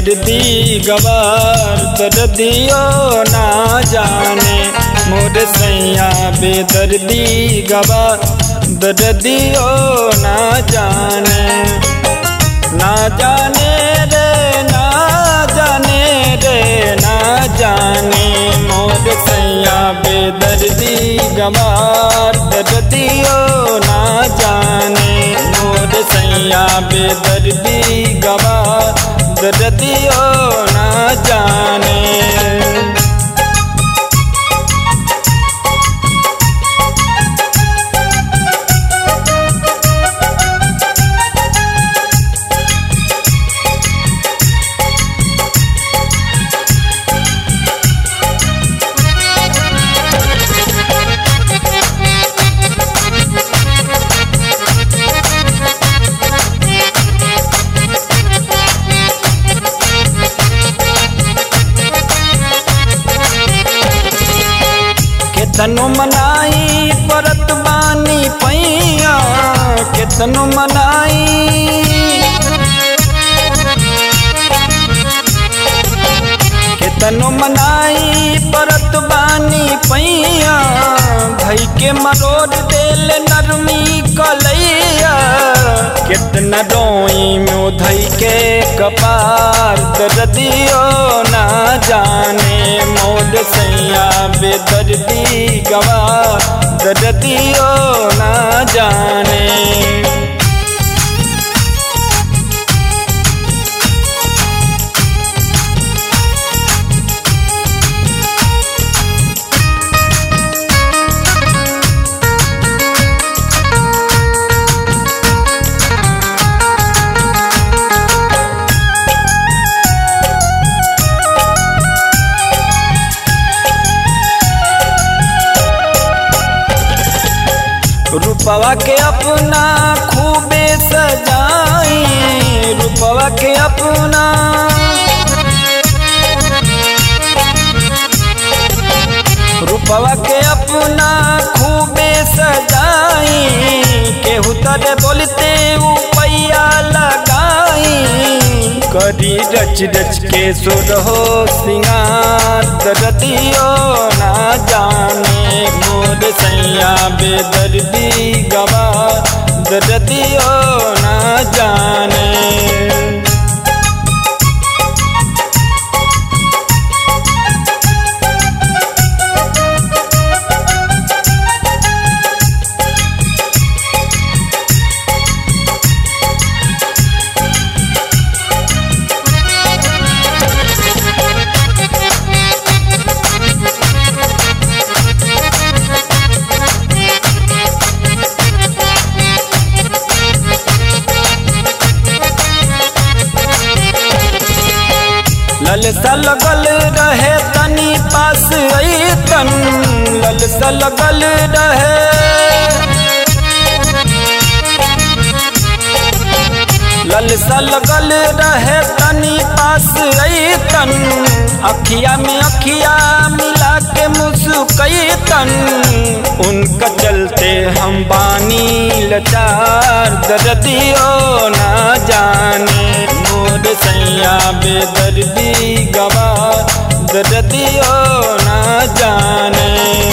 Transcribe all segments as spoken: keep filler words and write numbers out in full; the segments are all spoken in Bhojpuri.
बेदर्दी गवार दर्दियो ना जाने मोर सैया बेदर्दी गवार दर्दियो ना जाने ना जाने रे ना जाने रे ना जाने मोर सैया बेदर्दी गवार दर्दियो ना जाने मोर सैया बेदर्दी गवार दर्दियो ना जाने। केतनो मनाई परत बानी पैया केतनो मनाई केतनो मनाई परत बानी पैया भई के मरोड़ देल नरमी कलैया कितना रोई में धई के कपार दर्दियो ना जाने मोर सैया बेदर्दी गवार दर्दियो ना जाने। रूपवा के अपना खूबे सजाई रूपवा के अपना रूपवा के अपना खूबे सजाई केहू तरे बोलते उपैया लगाई करी रच रच के सुर हो सिंगार दर्दियो ना जाने मोर सैया बेदर्दी गवार दर्दियो ना जाने। ललसा लगल रहे तनी पास अइतन ललसा लगल रहे ललसा लगल रहे तनी पास अइतन अखिया में अखिया मिला के मुस्कैतन उनका चलते हम बानी लाचार दर्दियो ना जाने मोर सैया बेदर्दी गवार दर्दियो ना जाने।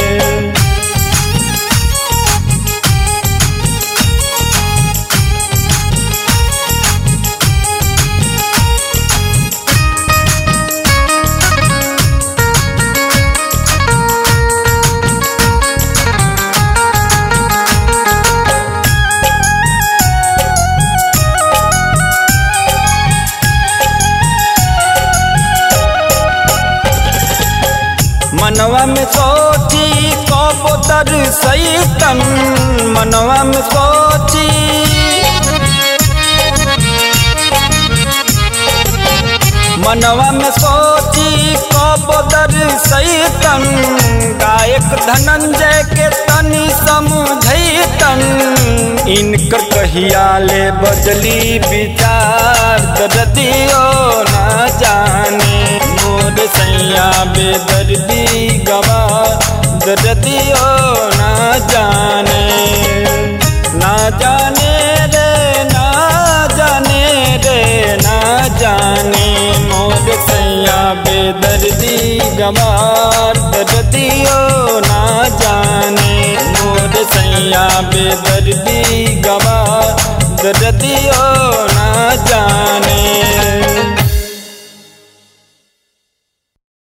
मनवा में सोची कब दर्शैतन मनवा में सोची मनवा में सोची कब दर्शैतन गायक धनंजय के तनी समझैतन इनकर कहिया ले बदली विचार दर्दियो ना जाने मोर सैया बेदर्दी गवार दर्दियो ना जाने ना जाने रे ना जाने रे ना जाने मोर गवार दर्दियो ना जाने मोर सैया बेदर्दी गवार दर्दियो